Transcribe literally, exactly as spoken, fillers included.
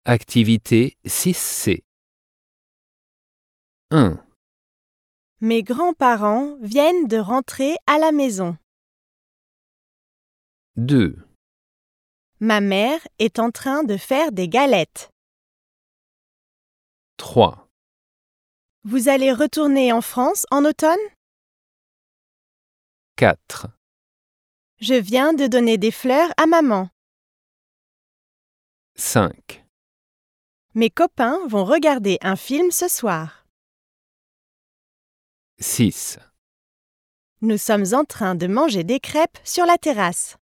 Activité six C. un. Mes grands-parents viennent de rentrer à la maison. deux. Ma mère est en train de faire des galettes. trois. Vous allez retourner en France en automne? quatre. Je viens de donner des fleurs à maman. cinq. Mes copains vont regarder un film ce soir. six. Nous sommes en train de manger des crêpes sur la terrasse.